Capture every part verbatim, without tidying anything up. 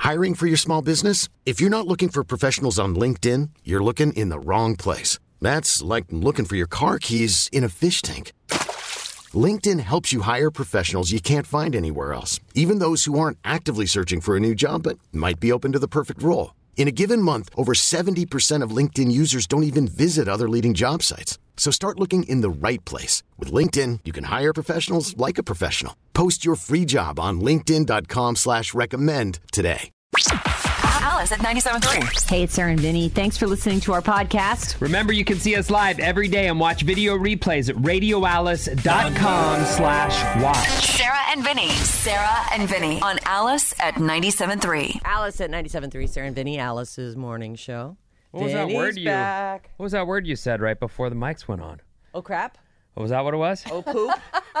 Hiring for your small business? If you're not looking for professionals on LinkedIn, you're looking in the wrong place. That's like looking for your car keys in a fish tank. LinkedIn helps you hire professionals you can't find anywhere else, even those who aren't actively searching for a new job but might be open to the perfect role. In a given month, over seventy percent of LinkedIn users don't even visit other leading job sites. So start looking in the right place. With LinkedIn, you can hire professionals like a professional. Post your free job on linkedin.com slash recommend today. Alice at ninety-seven point three. Hey, it's Sarah and Vinny. Thanks for listening to our podcast. Remember, you can see us live every day and watch video replays at radioalice.com slash watch. Sarah and Vinny. Sarah and Vinny on Alice at ninety-seven point three. Alice at ninety-seven point three. Sarah and Vinny, Alice's morning show. What was Vinny's that word you? back. What was that word you said right before the mics went on? Oh, crap. Oh, was that what it was? Oh, poop.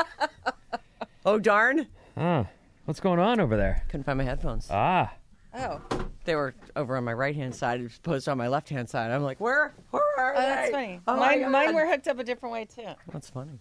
Oh, darn. Oh, what's going on over there? Couldn't find my headphones. Ah. Oh. They were over on my right-hand side as opposed to on my left-hand side. I'm like, where? Where are Oh, they? that's funny. Oh, my mine, God. mine were hooked up a different way, too. That's funny.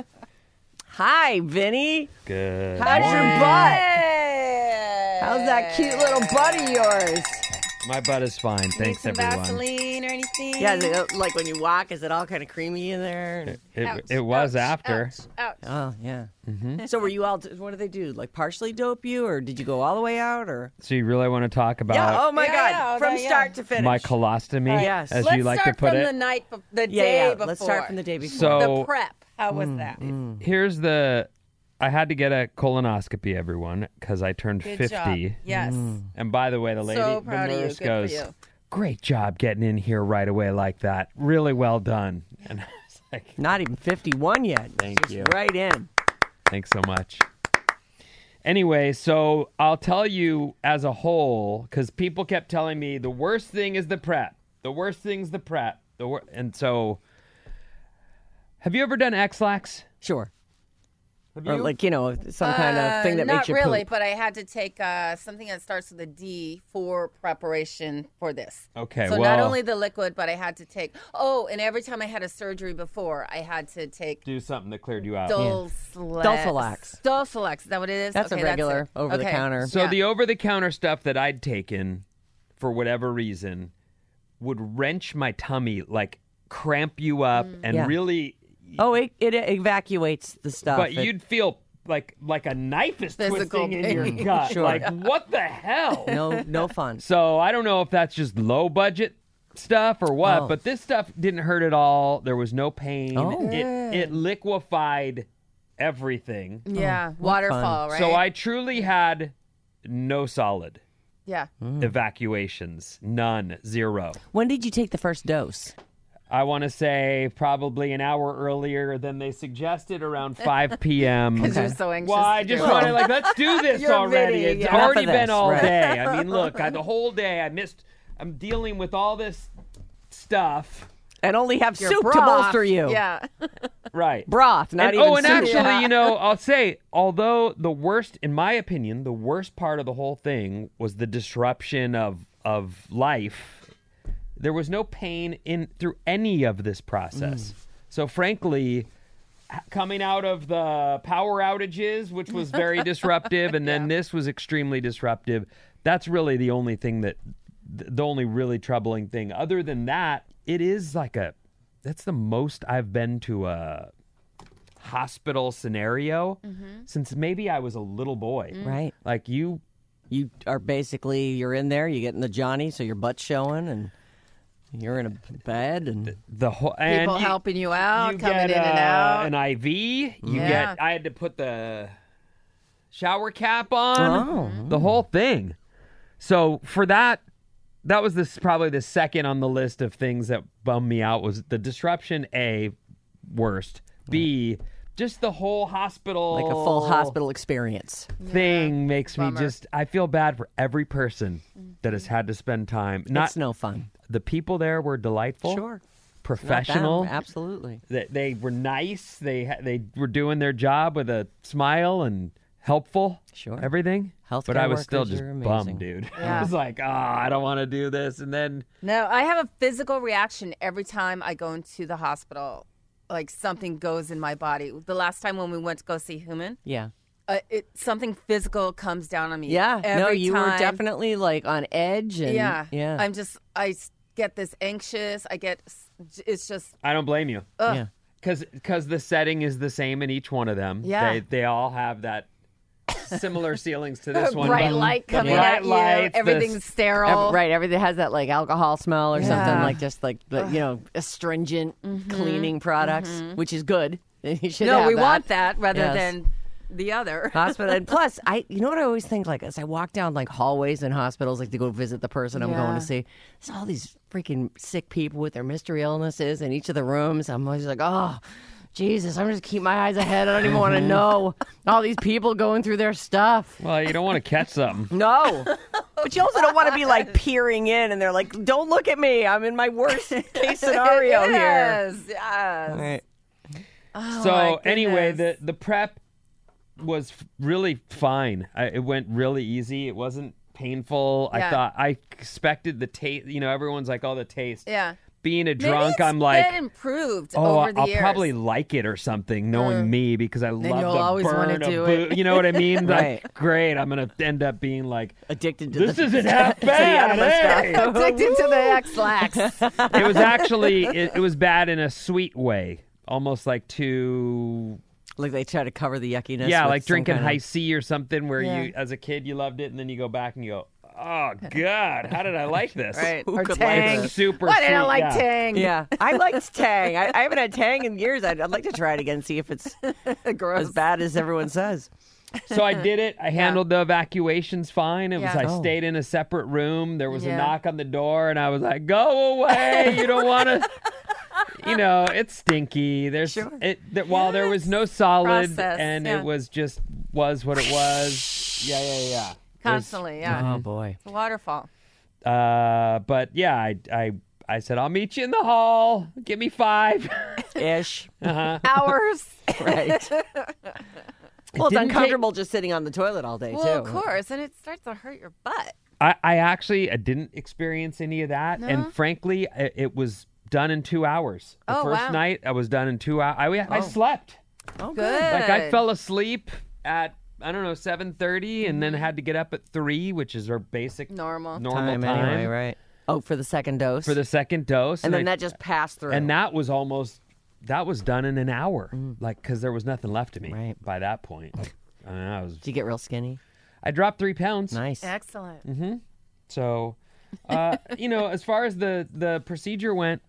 Hi, Vinny. Good How's morning. your butt? Hey. How's that cute little butt of yours? My butt is fine. Need Thanks, some everyone. Vaseline or anything? Yeah, is it, like when you walk, is it all kind of creamy in there? It, it, Ouch, it was ouch, after. Ouch, ouch. Oh, yeah. Mm-hmm. So were you all, what did they do? Like partially dope you, or did you go all the way out, or? So you really want to talk about Yeah, oh my Yeah, God, yeah, from yeah. start to finish. my colostomy, Yes. as Let's you like start to put from it? the night, be- the yeah, day yeah. before. Let's start from the day before. So- the prep. How was that? Here's the... I had to get a colonoscopy, everyone, because I turned Good fifty. job. Yes. And by the way, the lady, So the proud of you. nurse Good goes, for you. great job getting in here right away like that. Really well done. And I was like, Not even fifty-one yet. Thank Just you. right in. thanks so much. Anyway, so I'll tell you as a whole, because people kept telling me the worst thing is the prep. The worst thing's the prep. The wor-. And so, have you ever done X-Lax? Sure. Have Or like, you know, some kind of thing that Uh, makes you Not really, poop. but I had to take uh, something that starts with a D for preparation for this. Okay, So well- not only the liquid, but I had to take. Oh, and every time I had a surgery before, I had to take Do something that cleared you out. Dulcelax. Dulcelax. Dulcelax. Is that what it is? That's okay, a regular it. over-the-counter. So Yeah. the over-the-counter stuff that I'd taken, for whatever reason, would wrench my tummy, like cramp you up, and Yeah. really. Oh, it, it evacuates the stuff. But It- you'd feel like like a knife is Physical twisting in your pain. gut. Sure. Like what the hell? no, no fun. So I don't know if that's just low budget stuff or what, Oh. but this stuff didn't hurt at all. There was no pain. Oh. It it liquefied everything. Yeah, waterfall, right? So I truly had no solid Yeah. evacuations. None. Zero. When did you take the first dose? I want to say probably an hour earlier than they suggested, around five p.m. Because you're so anxious. Well, I to just do it. wanted, like, let's do this You're already. Vinny, It's yeah. Enough already of been this, all right. day. I mean, look, I, the whole day I missed, I'm dealing with all this stuff. And only have Your soup to broth. bolster you. Yeah. Right. Broth, not And- even oh, and soup. actually, Yeah. you know, I'll say, although the worst, in my opinion, the worst part of the whole thing was the disruption of of life. There was no pain in through any of this process. So, frankly, h- coming out of the power outages, which was very disruptive, and then this was extremely disruptive. That's really the only thing that, th- the only really troubling thing. Other than that, it is like a. That's the most I've been to a hospital scenario since maybe I was a little boy. Right. Like you, You are basically, you're in there, you get in the Johnny, so your butt's showing, and you're in a bed, and the whole and People you, helping you out, you coming get, in and uh, out. an I V. You Yeah. get. I had to put the shower cap on. Oh. The whole thing. So for that, that was this probably the second on the list of things that bummed me out was the disruption. A, worst. B, just the whole hospital, like a full hospital experience. thing makes me Bummer. just. I feel bad for every person that has had to spend time. Not It's no fun. the people there were delightful. Sure. Professional. Not them, absolutely. They, they were nice. They ha- they were doing their job with a smile and helpful. Sure. Everything. Healthcare But I was still workers just are bummed, amazing. dude. I Yeah. was like, oh, I don't want to do this. And then No, I have a physical reaction every time I go into the hospital. Like something goes in my body. The last time when we went to go see Human, Yeah. uh, it, something physical comes down on me. Yeah. every no, you time. were definitely like on edge. And, Yeah, Yeah. I'm just, I s- get this anxious. I get, it's just, I don't blame you. ugh. yeah. Because because the setting is the same in each one of them. Yeah. They, they all have that similar ceilings to this one. bright but light the coming bright at you. lights, the Everything's s- sterile. Ev- right, everything has that like alcohol smell or something, Yeah. like just like the, you know, astringent cleaning products, which is good. You should No, have we that. want that rather Yes. than the other. Hospital. And plus, I you know what I always think, like as I walk down like hallways in hospitals, like to go visit the person I'm going Yeah. to see, there's all these freaking sick people with their mystery illnesses in each of the rooms. I'm always like, oh. Jesus, I'm just keep my eyes ahead. I don't even want to know all these people going through their stuff. Well, you don't want to catch something. No. But you also don't want to be like peering in and they're like, don't look at me. I'm in my worst case scenario here. Yes, yes. Right. Oh, So my anyway, the goodness. the prep was f- really fine. I, it went really easy. It wasn't painful. I Yeah. thought I expected the taste. You know, everyone's like, "Oh, the taste." Yeah. Being a Maybe drunk, it's I'm like, been improved "Oh, over the I'll years. probably like it or something," knowing me because I love you'll the always burn wanna of do boo- it. You know what I mean? Right. Like, great. I'm gonna end up being like, Addicted to "This the isn't half to the bad." enema hey!" stuff. addicted to the X-Lax. It was actually it, it was bad in a sweet way, almost like too. Like they try to cover the yuckiness. Yeah, with like some drinking kind of- high C or something where Yeah. you, as a kid, you loved it, and then you go back and you go, oh, God, how did I like this? Right. Who Or could like Tang. this? Super Why did I sweet, like yeah. Tang? Yeah, I liked Tang. I, I haven't had Tang in years. I'd, I'd like to try it again, see if it's Gross. as bad as everyone says. So I did it. I handled the evacuations fine. It was, Yeah. I Oh. stayed in a separate room. There was a Yeah. knock on the door, and I was like, go away. You don't want to. You know, it's stinky. There's Sure. it. That while there was no solid, Process, and yeah. it was just was what it was. Yeah, yeah, yeah. There's- Constantly, yeah. Oh boy. It's a waterfall. Uh, but yeah, I, I, I said I'll meet you in the hall. Give me five. Ish. uh-huh. Hours. Right. Well, it's didn't take- uncomfortable just sitting on the toilet all day Well, too. of course, and it starts to hurt your butt. I, I actually I didn't experience any of that, No? and frankly, it, it was done in two hours. The Oh, first wow. night, I was done in two hours. I, I Oh. slept. Oh, Good. Like I fell asleep at I don't know seven thirty, and then had to get up at three, which is our basic Normal. normal Time, time, anyway, right? Oh, for the second dose. for the second dose, and then I- that just passed through. and that was almost that was done in an hour, like because there was nothing left of me Right. by that point. I, mean, I was Did you get real skinny? I dropped three pounds. Nice. Excellent. So, uh, you know, as far as the the procedure went,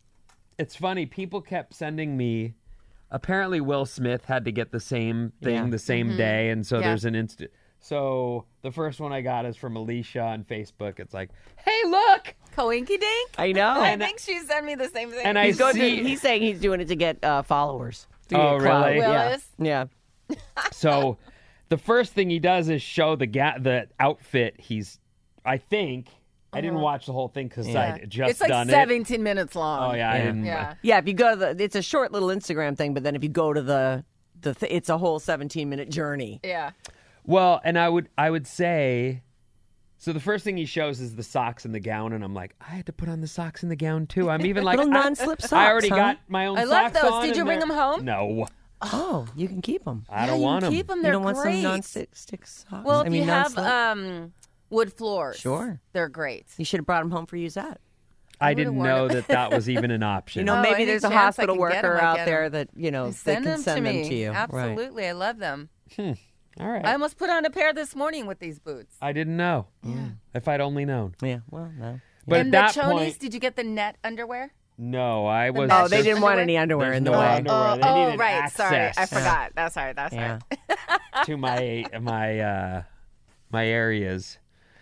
it's funny. People kept sending me. Apparently, Will Smith had to get the same thing Yeah. the same day, and so Yeah. there's an instant. So the first one I got is from Alicia on Facebook. It's like, "Hey, look!" Coinky dink. I know. I think she sent me the same thing. And I he's going see. to, he's saying he's doing it to get uh, followers. To Oh, get clout. really? Willis? Yeah. Yeah. So the first thing he does is show the ga- the outfit. He's, I think, I didn't watch the whole thing because Yeah. I just it's like done seventeen minutes long. it. Oh yeah, I Yeah. didn't. Yeah. Yeah, if you go to the, it's a short little Instagram thing, but then if you go to the, the, th- it's a whole seventeen minute journey. Yeah. Well, and I would I would say, so the first thing he shows is the socks and the gown, and I'm like, I had to put on the socks and the gown too. I'm even like, Little I- non-slip I socks, already huh? got my own I love socks those. on Did you and bring they're- them home? No, Oh, you can keep them. I Yeah, don't you want can them. keep them. You They're don't want great. some non-stick stick socks? Well, I if mean, you have non-slip? um, wood floors, Sure. they're great. You should have brought them home for use that. I would've didn't worn know them. that that was even an option. You know, Oh, maybe any there's a chance I hospital can get 'em, worker I out get there 'em. that, you know, they Send can them send to them me. to you. Right. Absolutely, I love them. All right, I almost put on a pair this morning with these boots. I didn't know. If I'd only known. Yeah, well, no. But and at the that chonies, point, did you get the net underwear? no, I was. Oh, they Just- didn't want underwear? any underwear There's in the no way. underwear. They oh, needed right. Sorry, I access. forgot. That's right. That's Yeah. right. to my my uh my areas.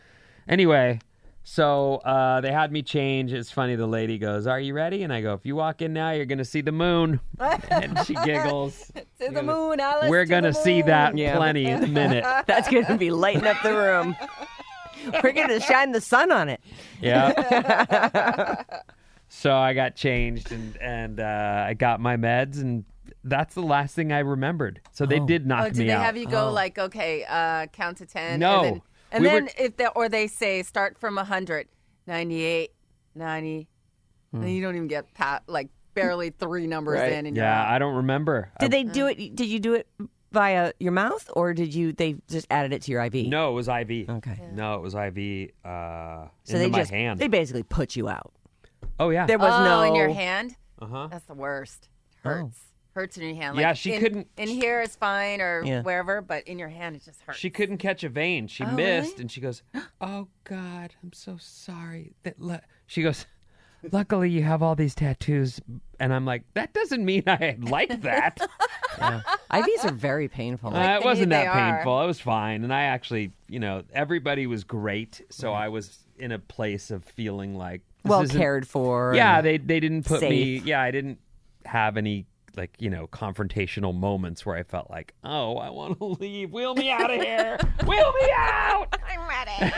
Anyway, so uh they had me change. It's funny, the lady goes, "Are you ready?" And I go, "If you walk in now, you're gonna see the moon." And she giggles. To the moon, Alice. We're to gonna the see moon. that Yeah. plenty in a minute. That's going to be lighting up the room. We're going to shine the sun on it. Yeah. So I got changed and and uh I got my meds, and that's the last thing I remembered. So they Oh. did knock Oh, did me they out. have you go Oh. like, okay, uh, count to ten? No. And then, and We then were- if they, or they say start from one hundred, ninety-eight, ninety, Hmm. and you don't even get pat, like barely three numbers Right. in. And you're Yeah, out. I don't remember. Did I- they do it? Did you do it via your mouth, or did you? They just added it to your I V. No, it was I V. Okay. No, it was I V uh, So into they my just hand. they basically put you out. Oh yeah. There was oh, no in your hand? Uh-huh. That's the worst. Oh. Hurts. Hurts in your hand. Yeah, Like, she in, couldn't- In here is fine or Yeah. wherever, but in your hand it just hurts. She couldn't catch a vein. She Oh, missed, really? and she goes, "Oh God, I'm so sorry." That le-. She goes, "Luckily, you have all these tattoos," and I'm like, "That doesn't mean I like that." Yeah. I Vs are very painful. Uh, it they- wasn't they that are. painful. It was fine, and I actually, you know, everybody was great, so I was in a place of feeling like this well isn't- cared for. Yeah, and- they they didn't put me. safe. Yeah, I didn't have any like you know confrontational moments where I felt like, oh, I want to leave. Wheel me out of here. Wheel me out. I'm ready.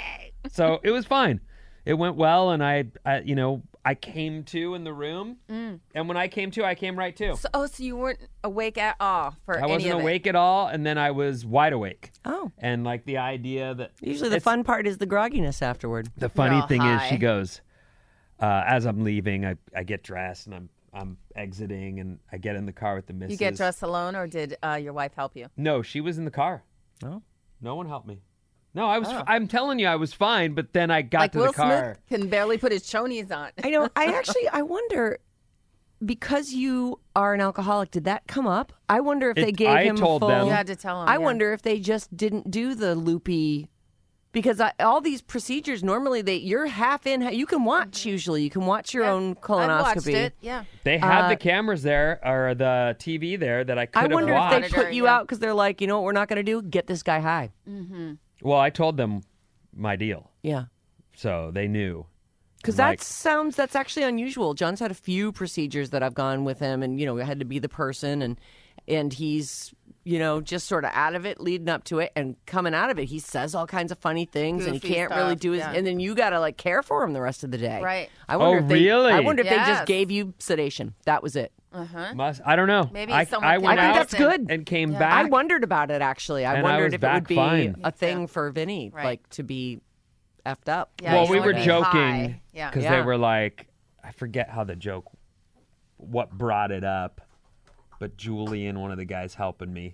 So it was fine. It went well, and I, I you know, I came to in the room, Mm. and when I came to, I came right to. So, oh, so you weren't awake at all for I any wasn't of awake it? at all, and then I was wide awake. Oh. And like the idea that Usually the it's- fun part is the grogginess afterward. The funny all thing is, she high. goes, uh, as I'm leaving, I, I get dressed and I'm I'm exiting, and I get in the car with the missus. You get dressed alone, or did uh, your wife help you? No, she was in the car. Oh. No one helped me. No, I was. I'm telling you, I was fine. But then I got like to Will the car. Smith can barely put his chonies on. I know. I actually, I wonder, because you are an alcoholic, did that come up? I wonder if It- they gave I him told full. them- You had to tell him. I yeah. wonder if they just didn't do the loopy, because I, all these procedures normally they you're half in. You can watch usually. You can watch your Yeah. own I've colonoscopy. watched it. Yeah. They had Uh, the cameras there or the T V there that I could I have wonder if watched. they Monitor, put you yeah. out because they're like, you know what, we're not going to do? Get this guy high. Well, I told them my deal, Yeah. so they knew. Because Like- that sounds, that's actually unusual. John's had a few procedures that I've gone with him, and, you know, I had to be the person, and and he's, you know, just sort of out of it, leading up to it, and coming out of it, he says all kinds of funny things, and he Goofy can't really stuff, do his, yeah. and then you got to, like, care for him the rest of the day. Right. I wonder Oh, if they, really? I wonder if they Yes. just gave you sedation. That was it. Must I don't know. Maybe I, someone I can went I think out that's good. and came Yeah. back. I wondered about it, actually. I And I wondered was if it back would be fine. a thing for Vinny, Right. like, to be effed up. Yeah, well, you we wanna were be joking high. Yeah. because Yeah. they were like, I forget how the joke, what brought it up, but Julian, one of the guys helping me,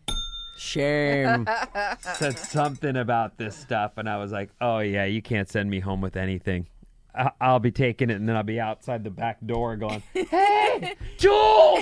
Shame. said something about this stuff, and I was like, oh yeah, you can't send me home with anything. I- I'll be taking it, and then I'll be outside the back door going, hey, Jules!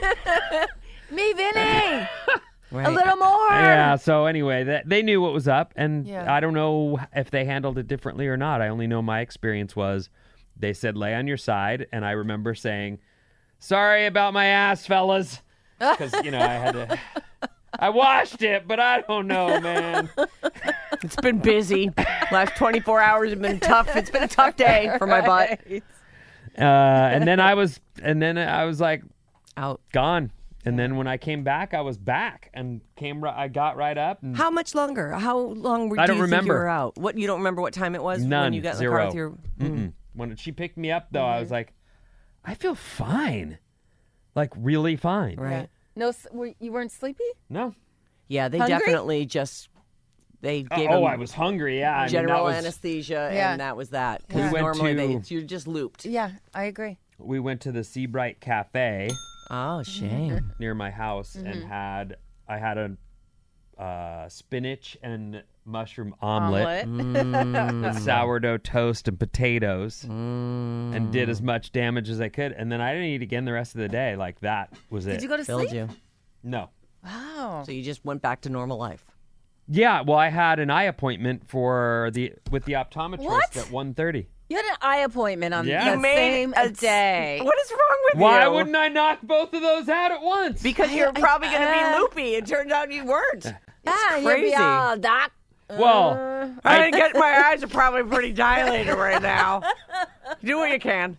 Me, Vinny. Right. A little more. Yeah, so anyway, that, they knew what was up, and Yeah. I don't know if they handled it differently or not. I only know my experience was they said, lay on your side, and I remember saying, sorry about my ass, fellas, because, you know, I had to... I washed it, but I don't know, man. It's been busy. Last twenty-four hours have been tough. It's been a tough day for my butt. Uh, and then I was, and then I was like, Out. gone. And then when I came back, I was back and came. ri- I got right up. And How much longer? How long were I do don't you think you remember. were out? What you don't remember what time it was None. when you got in Zero. the car with your Mm-mm. When she picked me up, though, I was like, I feel fine, like really fine. right? No, s- were, you weren't sleepy? No. Yeah, they Hungry? definitely just they gave oh, him I was hungry. Yeah. I mean, that general was- anesthesia, Yeah. and that was that. We 'Cause went normally they to- you're just looped. Yeah, I agree. We went to the Seabright Cafe Oh, shame. near my house Mm-hmm. and had I had a uh, spinach and mushroom omelet, Omelet. with sourdough toast and potatoes, Mm. and did as much damage as I could. And then I didn't eat again the rest of the day. Like that was it. Did you go to Filled sleep? you. No. Wow. So you just went back to normal life. Yeah. Well, I had an eye appointment for the with the optometrist What? at one thirty. You had an eye appointment on Yeah. the You made same a- day. What is wrong with you? Why wouldn't I knock both of those out at once? Because you're probably going to be uh, loopy. It turns out you weren't. Yeah, you'd crazy. be all, doc. well, I didn't get my eyes are probably pretty dilated right now. Do what you can.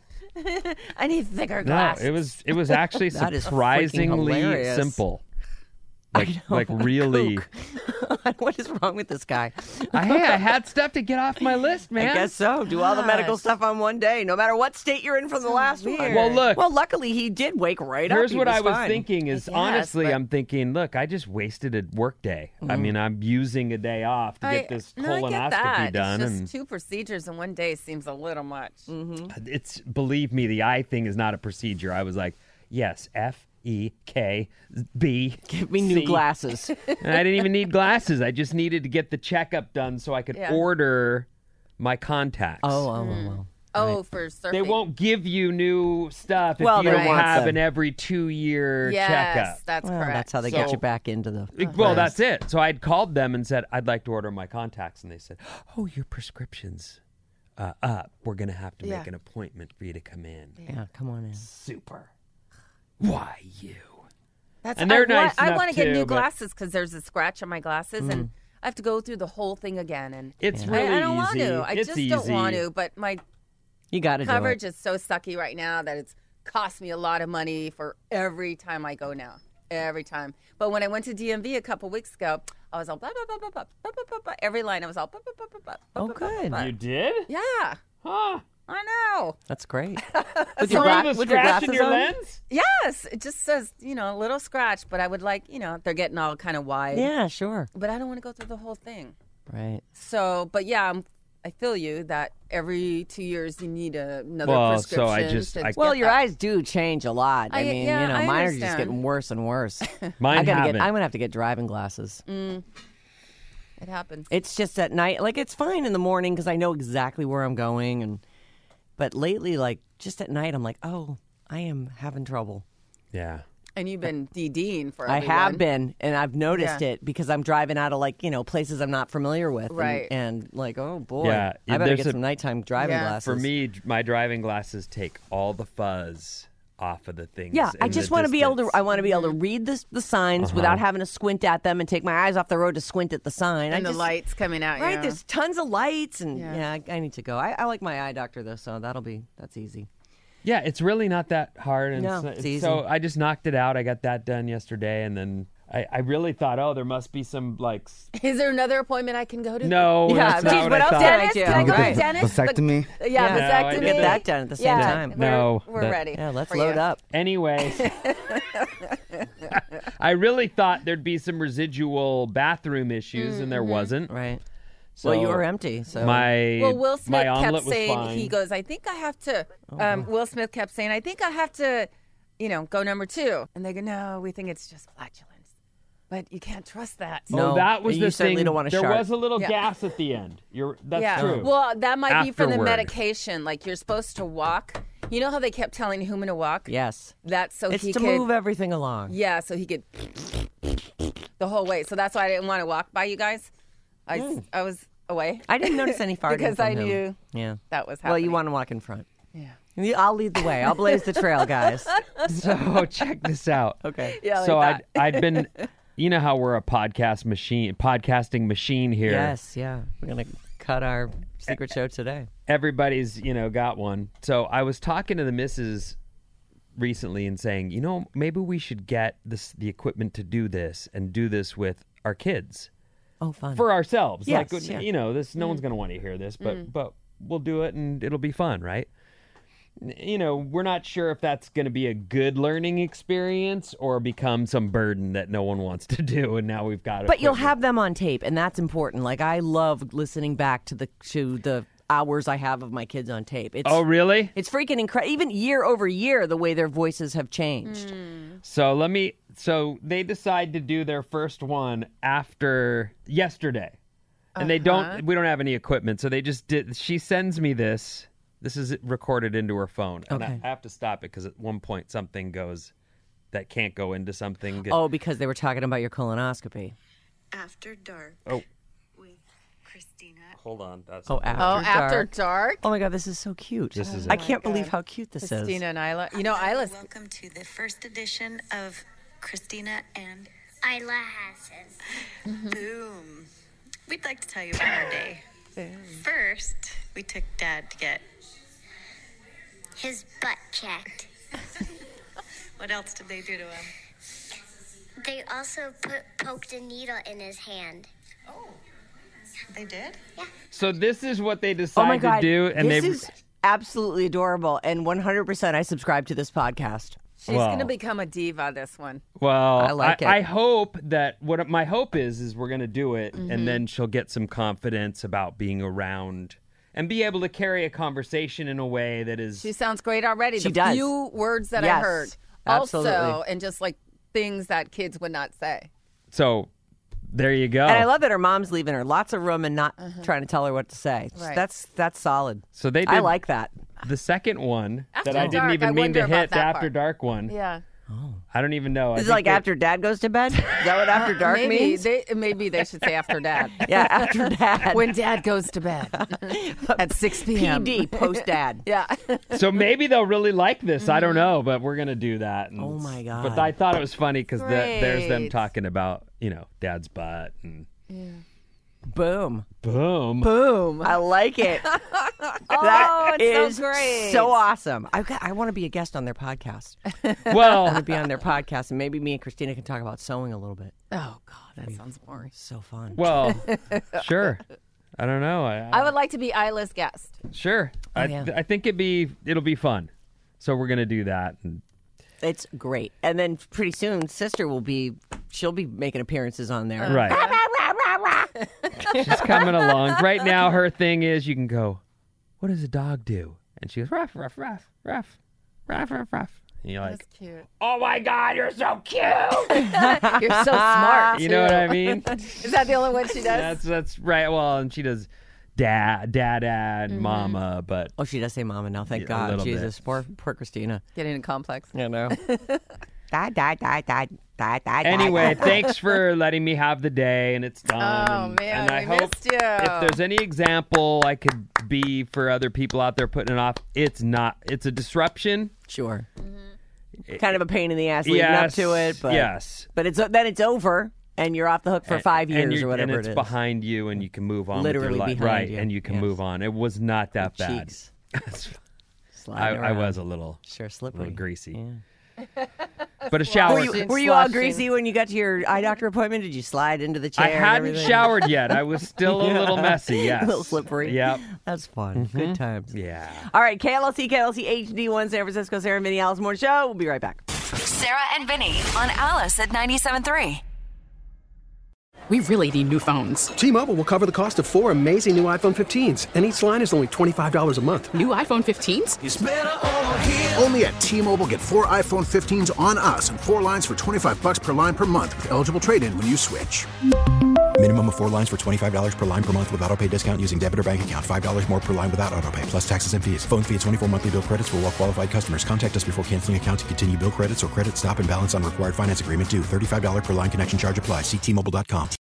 I need thicker no, glasses. it was it was actually That is freaking surprisingly hilarious. simple. Like like really. What is wrong with this guy? I, hey, I had stuff to get off my list, man. I guess so. Do all the medical Gosh. stuff on one day, no matter what state you're in from the last one. weird. Well, look. Well, luckily he did wake right up. Here's He what I was fine. thinking is Yes, honestly, but- I'm thinking, look, I just wasted a work day. I Mm-hmm. mean, I'm using a day off to get I- this no, I colonoscopy get that. done. It's just and two procedures in one day seems a little much. Mm-hmm. it's, believe me, the eye thing is not a procedure. I was like, yes, F E, K, B, Give me new C. glasses. And I didn't even need glasses. I just needed to get the checkup done so I could Yeah. order my contacts. Oh, oh, oh, oh. Oh, for surfing. They won't give you new stuff if Well, you they don't want have them. an every two-year Yes, checkup. that's Well, correct. that's how they So- get you back into the. Well, that's it. So I'd called them and said, I'd like to order my contacts. And they said, oh, your prescription's uh, up. We're going to have to Yeah. make an appointment for you to come in. Yeah, come on in. Super. Why you? That's, And they're I nice want, I enough want to get too, new but- glasses because there's a scratch on my glasses, Mm. and I have to go through the whole thing again. And It's I- really I, don't easy. want to. I it's just easy. don't want to. But my You got to do coverage it. is so sucky right now that it's cost me a lot of money for every time I go now. Every time. But when I went to D M V a couple weeks ago, I was all blah, blah, blah, blah, blah, blah, blah, blah, blah. Every line I was all blah, blah, blah, blah, blah, Oh, blah, blah, good. blah. You did? Yeah, Huh? I know. That's great. With your your, gla- the with your scratch in glasses your on? lens? Yes, it just says, you know, a little scratch, but I would like, you know, they're getting all kind of wide. Yeah, sure. But I don't want to go through the whole thing. Right. So, but yeah, I'm, I feel you that every two years you need a, another Well, prescription. so I just- to I- get Well, your that. eyes do change a lot. I, I- mean, yeah, you know, I mine are just understand. getting worse and worse. Mine I gotta haven't. get. I'm gonna have to get driving glasses. It happens. It's just at night. Like it's fine in the morning because I know exactly where I'm going, and but lately, like just at night, I'm like, oh, I am having trouble. Yeah. And you've been DDing for I everyone. have been, and I've noticed Yeah. it because I'm driving out of like you know places I'm not familiar with, and- Right. And, like, oh boy, Yeah, I better there's get a- some nighttime driving Yeah. glasses. For me, d- my driving glasses take all the fuzz off of the things. Yeah, I in just the want to be able to. distance. I want to be able to read the the signs Uh-huh. without having to squint at them and take my eyes off the road to squint at the sign. And I the just, lights coming out. right? yeah. There's tons of lights, and Yeah. yeah, I, I need to go. I, I like my eye doctor though, so that'll be that's easy. Yeah, it's really not that hard. And No, so, it's easy. so I just knocked it out. I got that done yesterday, and then I, I really thought, oh, there must be some like. s- Is there another appointment I can go to? No, Yeah, that's not geez, what, what I else thought. did I Dentist? do? Can I go Right. to dentist? Vasectomy? Yeah, Yeah. No, I vasectomy. didn't. Get that done at the same yeah, time. We're, No, we're that- ready. Yeah, let's for load you. up. Anyways, I really thought there'd be some residual bathroom issues, and there wasn't. Right. So well, you were empty, so My Well, Will my Smith omelet kept was saying, fine. he goes, I think I have to, um, Will Smith kept saying, I think I have to, you know, go number two. And they go, no, we think it's just flatulence. But you can't trust that. Oh, No, that was you the certainly thing. don't want to there sharp. was a little Yeah. gas at the end. You're that's yeah. true. Well, that might be for the Afterward. medication. Like you're supposed to walk. You know how they kept telling Human to walk? yes, That's so it's he to could. move everything along. Yeah, so he could the whole way. So that's why I didn't want to walk by you guys. I, I was away. I didn't notice any farting Because from I him. knew Yeah. that was happening. Well, you want to walk in front. Yeah. You- I'll lead the way. I'll blaze the trail, guys. So check this out. Okay. Yeah, like so that. I'd, I'd been, you know how we're a podcast machine, podcasting machine here. Yes. Yeah. We're gonna cut our secret show today. Everybody's, you know, got one. So I was talking to the missus recently and saying, you know, maybe we should get this the equipment to do this and do this with our kids Oh, fun. for ourselves. Yes, like, yeah. you know, this no one's going to want to hear this, but but we'll do it and it'll be fun, right? You know, we're not sure if that's going to be a good learning experience or become some burden that no one wants to do, and now we've got it. But you'll have them on tape, and that's important. Like I love listening back to the to the hours I have of my kids on tape. It's Oh, really? it's freaking incredible. Even year over year, the way their voices have changed. So let me. So they decide to do their first one after yesterday, and they don't. We don't have any equipment, so they just did. She sends me this. This is recorded into her phone, and Okay. I have to stop it because at one point something goes that can't go into something. Oh, because they were talking about your colonoscopy. After Dark Oh, with Christina. hold on. That's Oh, after Oh, after dark. dark. Oh my God, this is so cute. This is I it. can't God. believe how cute this Christina is. and Isla. You know, Isla's. Welcome to the first edition of Christina and Isla Hassan. Boom. We'd like to tell you about our day. First, we took Dad to get. His butt checked. What else did they do to him? They also put poked a needle in his hand. Oh, they did? So this is what they Oh decide my God, to do, and this they. is absolutely adorable, and one hundred percent I subscribe to this podcast. She's Well. going to become a diva, this one. Well, I like it. I hope that what my hope is is we're going to do it, Mm-hmm. and then she'll get some confidence about being around and be able to carry a conversation in a way that is. She sounds great already. She the does. few words that I Yes. heard. Absolutely. also, and just like things that kids would not say. So there you go. And I love that her mom's leaving her lots of room and not trying to tell her what to say. Right. That's that's solid. So they did I like that. the second one After that I didn't Dark, even I mean wonder to about hit, the that After part. Dark one. Yeah. I don't even know. I This is think like that- after dad goes to bed? Is that what after dark maybe means? They, maybe they should say after dad. Yeah, after dad. When dad goes to bed at six P p.m. D, post dad. Yeah. So maybe they'll really like this. I don't know, but we're gonna do that. And Oh, my God. But I thought it was funny because the, there's them Great. talking about you know dad's butt and Boom. boom. Boom. I like it. Oh, That it's is so great. so awesome. I, I want to be a guest on their podcast. I Well, want to be on their podcast, and maybe me and Christina can talk about sewing a little bit. Oh, God, that sounds boring. So fun. well, sure. I don't know. I, I would like to be Isla's guest. sure. I, yeah. I think it'd be it'll be fun. So we're gonna do that. And It's great. And then pretty soon, sister will be, she'll be making appearances on there. right. She's coming along. Right now, her thing is you can go, what does a dog do? And she goes, ruff, ruff, ruff, ruff, ruff, ruff, ruff. And you're like, That's cute. oh my God, you're so cute. You're so smart. You know what too. I mean? Is that the only one she does? That's that's right. Well, and she does dad, dad, dad, mama, but Oh, she does say mama now. Thank Yeah, a God. little Jesus. Poor, poor Christina. Getting a complex. You know. da, da, da, da, da, da, anyway, da. thanks for letting me have the day, and it's done. Oh, and, man, and I we hope missed you. if there's any example I could be for other people out there putting it off, it's not. It's a disruption. Sure. Kind of a pain in the ass leading yes, up to it, but yes. but it's then it's over and you're off the hook for five And- and years you're- or whatever and it's it is. behind you, and you can move on. with Literally your life. behind right? you, And you can yes. move on. It was not that bad. Cheeks. I, Sliding I around. was a little, sure a slippery. little greasy, Yeah. but a shower. Were you, Slushing, were you all slushing. greasy when you got to your eye doctor appointment? Did you slide into the chair? I and hadn't everything? showered yet. I was still a little messy. Yes, A little slippery. Yep. That's fun. Good times. Yeah. All right, K L L C, K L L C H D one, San Francisco, Sarah and Vinny, Alice Morning Show. We'll be right back. Sarah and Vinny on Alice at ninety-seven point three. We really need new phones. T-Mobile will cover the cost of four amazing new iPhone fifteens, and each line is only twenty-five dollars a month. New iPhone fifteens? Only at T-Mobile, get four iPhone fifteens on us and four lines for twenty-five bucks per line per month with eligible trade-in when you switch. Minimum of four lines for twenty-five dollars per line per month with autopay discount using debit or bank account. five dollars more per line without autopay, plus taxes and fees. Phone fee at twenty-four monthly bill credits for well-qualified customers. Contact us before canceling account to continue bill credits or credit stop and balance on required finance agreement due. thirty-five dollars per line connection charge applies. See T Mobile dot com.